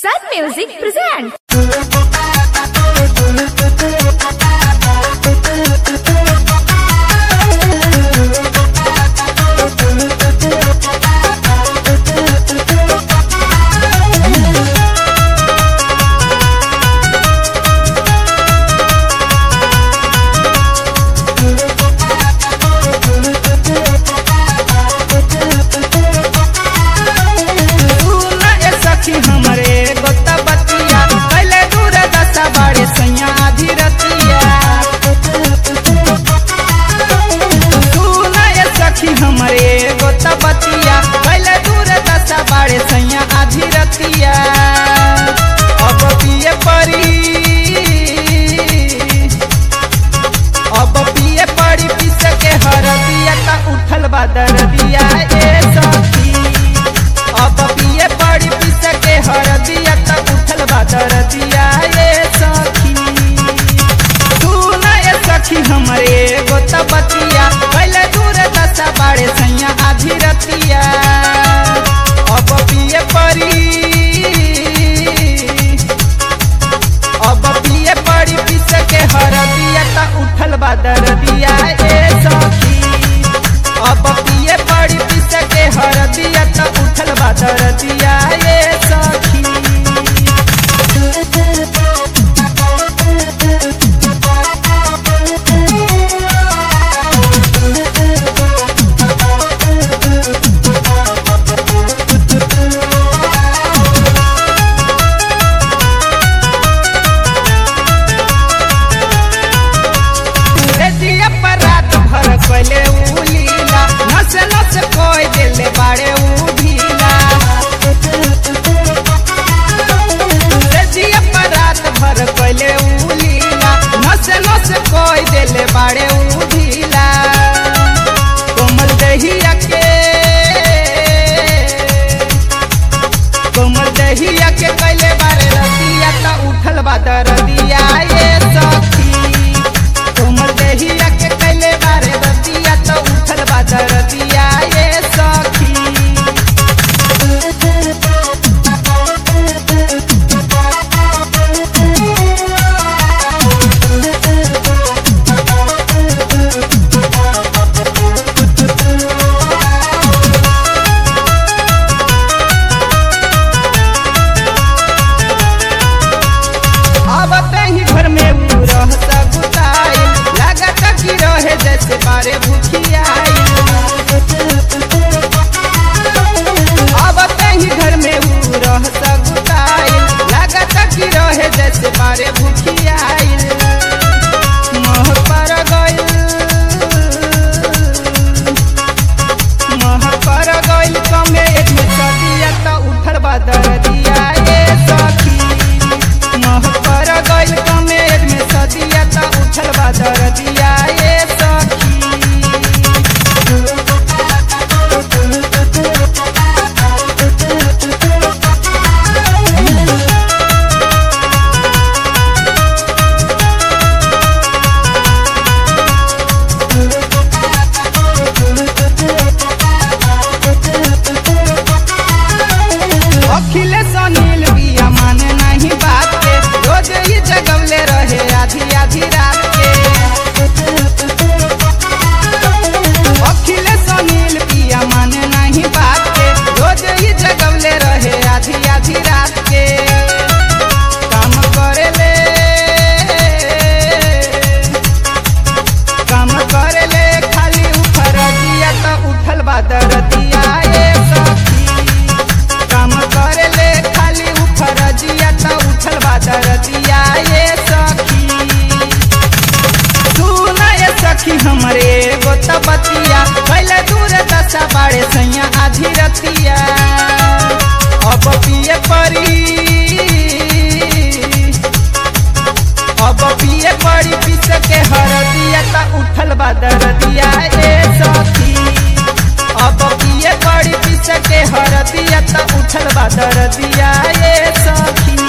Sun Music presents. दरदिया ए सखी अब पिए पड़ी पिस के हरदिया तक उठल बा दरदिया ए सखी तू न ए सखी हमरे एगो तबतिया पहले दूर दशा बाड़े सैया आधी रतिया अब पिए पड़ी पिस के हरदिया तक उठल बा दरदिया ए सखी अब पिए पड़ी पिस के हरदिया तक उठल बा दरदिया ए सखी पहले उलीला नस नस कोई दिल बाड़े उठीला रजिया पर रात भर पहले उलीला नस नस कोई दिल बाड़े उठीला कोमल दहिया के पहले बारे रतिया ता उठल बा दरदिया ए सखी कोमल दहिया के पहले बारे रतिया तो उठल बा दरदिया ए सखी अब कहीं घर में रह सकुताई लागत की रहे जैसे बारे भूखियाई अब कहीं घर में रह सकुताई लागत की रहे जैसे बारे भूखियाई मह पर गइल कमे एक में सदिया तो उठल बा दरदिया ए सखी मह पर गइल कमेर में सदिया ता उठल बा दरदिया ए सखी अखिलेश अनिल बिया माने नहीं बात के रोज ही जगवले रहे आधी आधी रात के अखिलेश अनिल बिया माने नहीं बात के रोज ही जगवले रहे आधी आधी रात के काम करेले खाली उठर दिया तो उठल बा दरदिया ए सखी काम करेले खाली उठर दिया तो उठल बा दरदिया ए सखी तू न ए सखी हमरे एगो तबतिया पहले दूर दशा बाड़े सैया आधी रतिया अब पिए पड़ी पिस के हरदिया ता उठल बा दरदिया ए सखी अब पिए पड़ी पिस के हरदिया ता उठल बा दरदिया ए सखी।